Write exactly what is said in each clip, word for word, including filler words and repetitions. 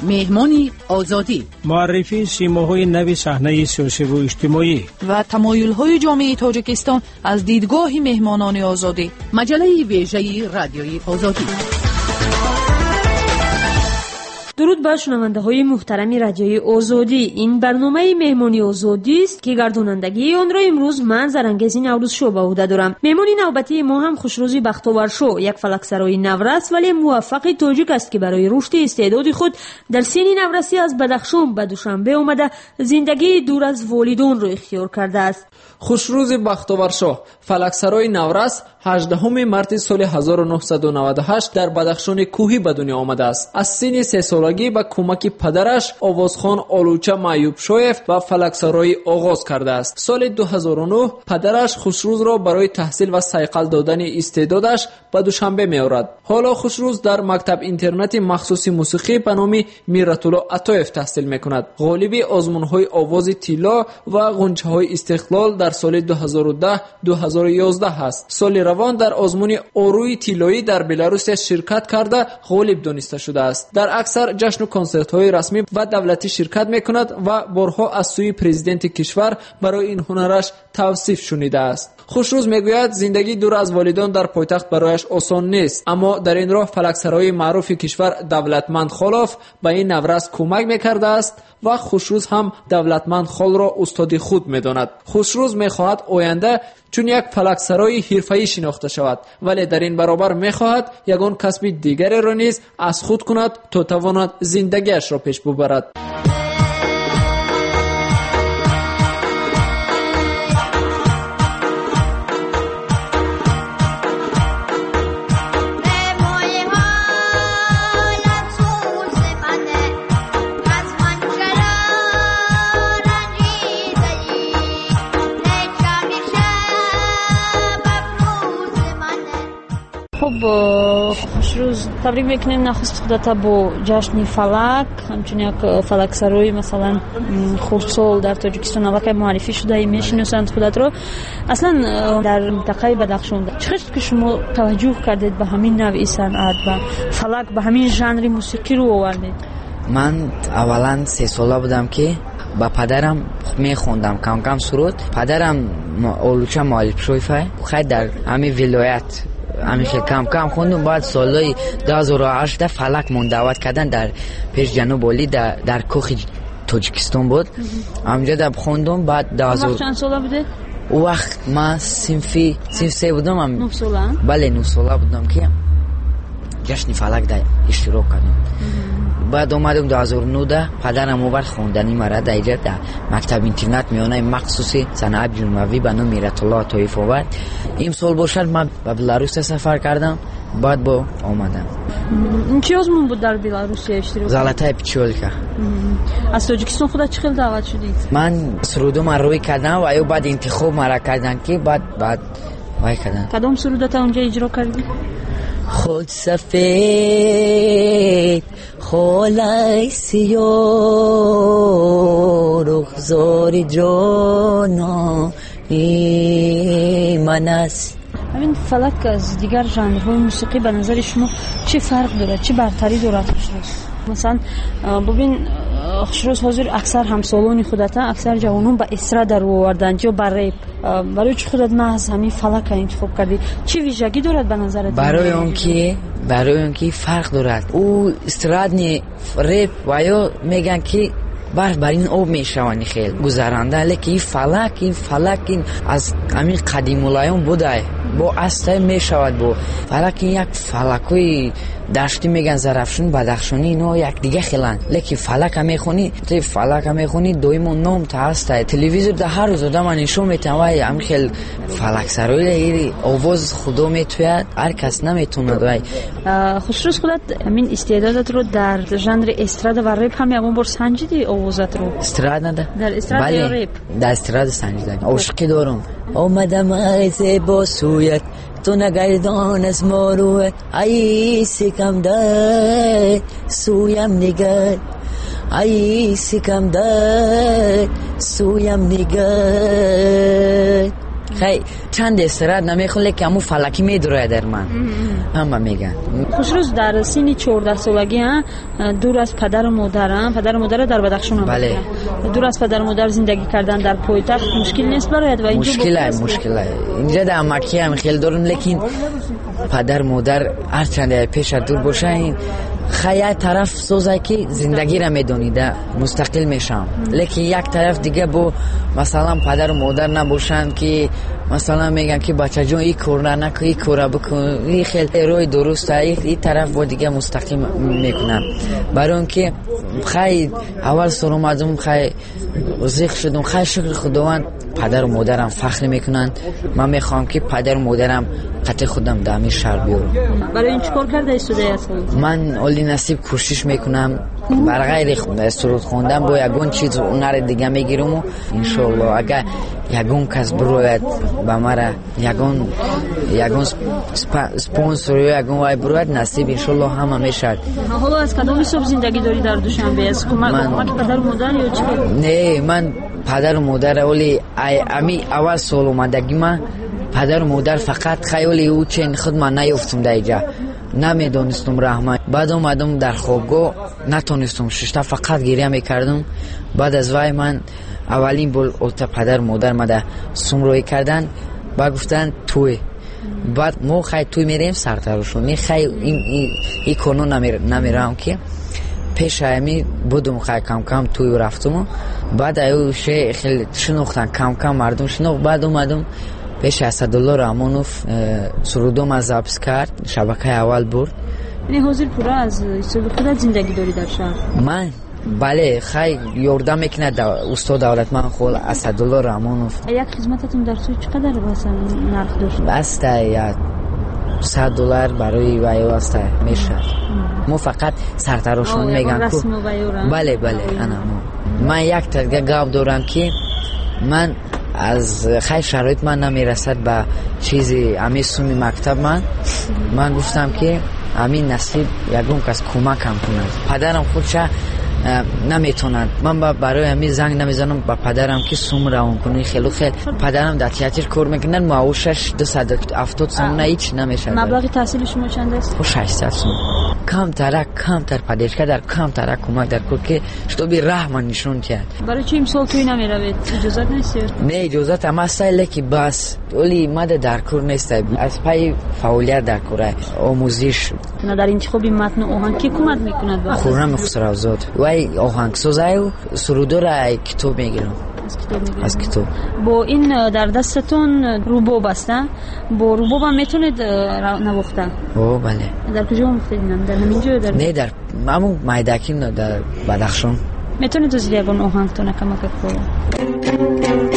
مهمانی آزادی، معرفی سیماهای نوی صحنه سیاسی و اجتماعی و تمایل‌های جامعه تاجیکستان از دیدگاه مهمانان آزادی. مجله ویژه رادیوی آزادی. درود بر شنونده‌های محترم رادیوی آزادی. این برنامه مهمانی آزادی است که گردانندگی آن را امروز من زرنگزی نوروز شو به عهده دارم. مهمانی نوبتی ما هم خوشروزی بختاور شو، یک فلکسرای نورس ولی موفق تاجیک است که برای رشد استعداد خود در سن نورسی از بدخشان به دوشنبه آمده زندگی دور از والدان را اختیار کرده است. خوشروزی بختاور شو، فلکسرای نورس هجدهم مارس سال هزار و نهصد و نود و هشت در بدخشان کوهی به دنیا آمده است. از سن سه سالگی با کمک پدرش آوازخوان آلوچه معیوب شویف و فلکسرای آغاز کرده است. سال دو هزار و نه پدرش خوشروز را برای تحصیل و صیقل دادن استعدادش به دوشنبه می‌آورد. حالا خوشروز در مکتب اینترنتی مخصوص موسیقی به نام میرت‌الله عطایف تحصیل می‌کند. غالب آزمون‌های آواز طلا و غنچه‌های استقلال در سال دو هزار و ده دو هزار و یازده است. سال روان در آزمون اوروی طلایی در بلاروس شرکت کرده غالب دانسته شده است. در اکثر جشن و کنسرت‌های رسمی و دولتی شرکت می‌کند و بارها از سوی پرزیدنت کشور برای این هنرش توصیف شنیده است. خوشروز میگوید زندگی دور از والدان در پایتخت برایش آسان نیست، اما در این راه فلکسرای معروف کشور دولتمند خلاف به این نورس کمک می‌کرده است و خوشروز هم دولتمند خال را استاد خود می‌داند. خوشروز می‌خواهد آینده چون یک فلکسرای حرفه‌ای شناخته شود، ولی در این برابر می‌خواهد یگان کسب دیگری را نیز از خود کند تا تواند زندگیش را پیش ببرد. خب خوشروز تبریک میکنیم نخست خودت با جشن فلک، همچنین یک فلکسرای مثلا خردسال در تاجیکستان البته معرفی شده میشناسند خودت رو. اصلا در منطقه بدخشان چقدر که شما توجه کردید به همین نوع صنعت و فلک، به همین ژانر موسیقی رو آوردید؟ من اولا سه ساله بودم که با پدرم میخوندم کم کم سرود. پدرم اولوچه معیوب شویفه خیلی در همین ولایت همیشه کم کم خوندم. بعد سالای دو هزار و هشت فلک من دعوت کردن در پیش جنوب ولی در, در کوخ تاجیکستان بود. همونجا در خوندم. بعد دو هزار چند ساله بوده؟ او وقت من صنفی صنف سه بودم. نه ساله؟ بله نه ساله بودم که جشن فلک در اشتراک کردم. بعد اومدم دو هزار و نه پدرم آورد خوندنی مرا در اینجا در مکتب اینترنت میانه مخصوصی صنعت جنوبی به نام میرت‌الله عطایف آورد. این سال باشد من به بلاروس سفر کردم. بعد با آمدم. چه آزمون بود در بلاروس اشتراک؟ زلاتای پیچولکا. از تاجیکستان خودت چه خیلی دعوت شدید؟ من سرودم روی کردم و ایو بعد انتخاب مرا کردن که بعد بعد وای کردن. کدام سرودت اونجا اجرا کردی؟ خود سفید خالای سیاه رخزار جانانی من است. همین فلک از دیگر ژانرهای موسیقی به نظر شما چه فرق داره، چه برتری داره خوشروز؟ مثلا ببین خوشروز حاضر اکثر همسالان خودت اکثر جوانان به استرادا رو آوردن یا به ریپ، برای چه خودت محض همین فلک انتخاب کردی؟ چه ویژگی دارد به نظرت؟ برای اون که برای اون که فرق دارد. او استرادنی ریپ و یا میگن که برف بر این آب میشوانی خیلی گذرانده، لیکن این فلک این فلک این از همین قدیم الایام بوده با اصل میشود. با فلک این یک فلکوی دشتی میگن زرفشون بدخشانی اینا یک دیگه خیلن، لیکن فلک هم میخونی تو فلک هم میخونی دویمون نام تا هسته تلویزیون در هر روز آدم نشون میتونه وای هم خیلی فلک سرای ایری آواز خدا میتوید هر کس نمیتونه. وای خوشروز خودت همین استعدادت رو در ژانر استراد و ریپ هم یکم بار سنجیدی آوازت رو؟ استراد نده در استراد یا ریپ؟ در استراد سنجیدم. عاشقی دارم آمدم از با سویت تو نگردان از ماروت ای سکم داد سویم نگرد ای سکم داد سویم نگرد. خیلی چند استراحت نمیخوره که همون فلکی میدره در من. همه میگن. خوشروز در سن چهارده سالگی ها دور از پدر و مادرم، پدر و مادر در بدخشان هم. بله. دور از پدر و مادر زندگی کردن در پایتخت مشکل نیست برایت و اینجا مشکله مشکله. اینجا در مکی هم خیلی دارم، لیکن پدر مادر هر چند پیش دور باشن خیلی طرف سوزه که زندگی را میدونیده مستقل میشم، لیکن یک طرف دیگه با مثلا پدر و مادر نباشن که مثلا میگن که بچه جون این کار را نکن، این کار را بکن، این خیلی روی درسته، این طرف با دیگه مستقل میکنن. برای اینکه خیلی اول سر اومدم خیلی زیخ شدم، خیلی شکر خداوند پدر و مادرم فخر میکنن. من میخوام که پدر و مادرم قطع خودم دمی شهر بیارم. برای این چیکار کرده استودیو هستم؟ من اولی نصیب کوشش میکنم برای غیر سرود خوندن با یگون چیز اونر دیگه میگیرم و انشالله اگر یگون کس بروید با مرا یگون یگون سپانسر یا یگون وای بروید نصیب انشالله همه میشد. حالا از کدام صبح زندگی داری در دوشنبه؟ از کمک پدر و مادر یا چی؟ نه من پدر و مادر اولی امی اول سال اومدگی من پدر و مادر فقط خیلی او چین خود من نیفتم در اینجا نمیدونستم رحمت. بعد اومدم در خوابگاه نتونستم ششتا فقط گریه میکردم. بعد از وای من اولین بار اوتا پدر و مادر ما در سمروی کردن با گفتن توی بعد ما خیلی توی میریم سرترشون می خیلی این این, این کنون نمیر نمیرم که پیش همی بودم خیلی کم کم توی رفتم. بعد ایوش خیلی شنوختن کم کم مردم شنوخت. بعد اومدم پیش اسدالله رحمانوف سرودم از ضبط کرد شبکه اول برد. یعنی حاضر پورا از خودت زندگی داری در شهر؟ من بله خیلی یاردم میکنه استاد دولت من خود اسدالله رحمانوف. یک خدمتتون در سوی چقدر مثلا نرخ داشت؟ بسته یا صد دلار برای وایو است میشه. ما فقط سرتراشون میگن کو بله بله انا من یک تا گاب دارم که من از خیلی شرایط من نمیرسد به چیزی امی سومی مکتب من من گفتم که امین نصیب یکون کس کمکم کند. پدرم خودشه نمیتونند. من برای همین زنگ نمیزنم با پدرم که سوم روان کنی خیلی خیلی پدرم در تئاتر کار میکنن معاشش دویست و هفتاد سوم نه هیچ نمیشه. مبلغ تحصیل شما چند است؟ ششصد سوم. کم تر کم تر پدرشکا در کم تر کمک در کار که شتو بی رحم نشون کرد. برای چی امسال توی نمیروید؟ اجازت نیست؟ نه اجازت هم است که بس ولی ماده در کار نیست. از پای فعالیت در کار آموزش نه در انتخاب متن آهنگ کی کمک میکند؟ خورم خسروزاد وای آهنگساز و سرودو را کتاب میگیرم. از کتاب میگیرم. از کتاب. با این در دستتون روبوب است. با روبوب هم میتونید نواخته؟ او بله. در کجا آموختید؟ در همینجا در نه در همون مایدکی در بدخشان. میتونید از لیوان آهنگتون کمک کنید؟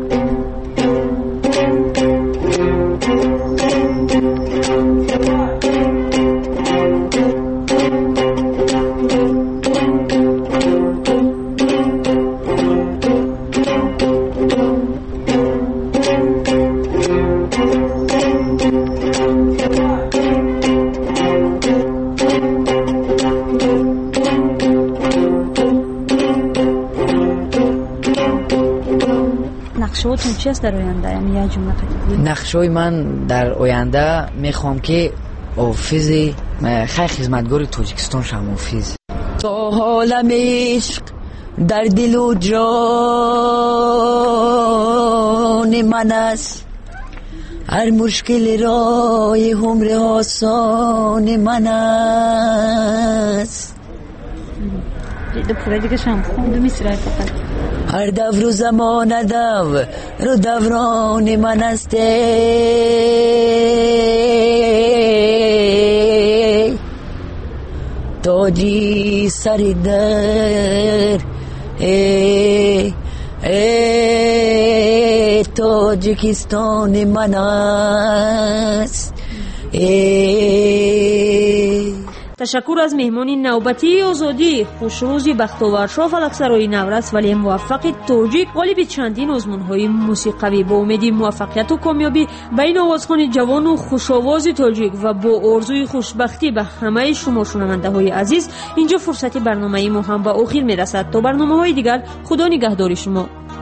نقشه‌هاتون چی است در آینده؟ یعنی یه جمله خیلی نقشه‌های من در آینده میخوام که حافظ خیلی خدمتگار تاجیکستان شم. حافظ تا عالم عشق در دل و جان من است، هر مشکل رای عمر آسان من است. دو پوره دیگه شم خوندو میسرای فقط هر دور و زمان دور رو دوران من است. تاجی سر در ای ای تاجیکستان من است. ای تشکر از مهمانی نوبتی آزادی خوشروزی بختاورشاه فلکسرای نورس ولی موفق تاجیک غالب چندین آزمون‌های موسیقوی. با امید موفقیت و کامیابی بین آوازخوان جوان و خوش‌آواز تاجیک و با آرزوی خوشبختی به همه شما شنونده‌های عزیز اینجا فرصت برنامه ما هم به آخر میرسد. تا برنامه‌های دیگر خدا نگهدار شما.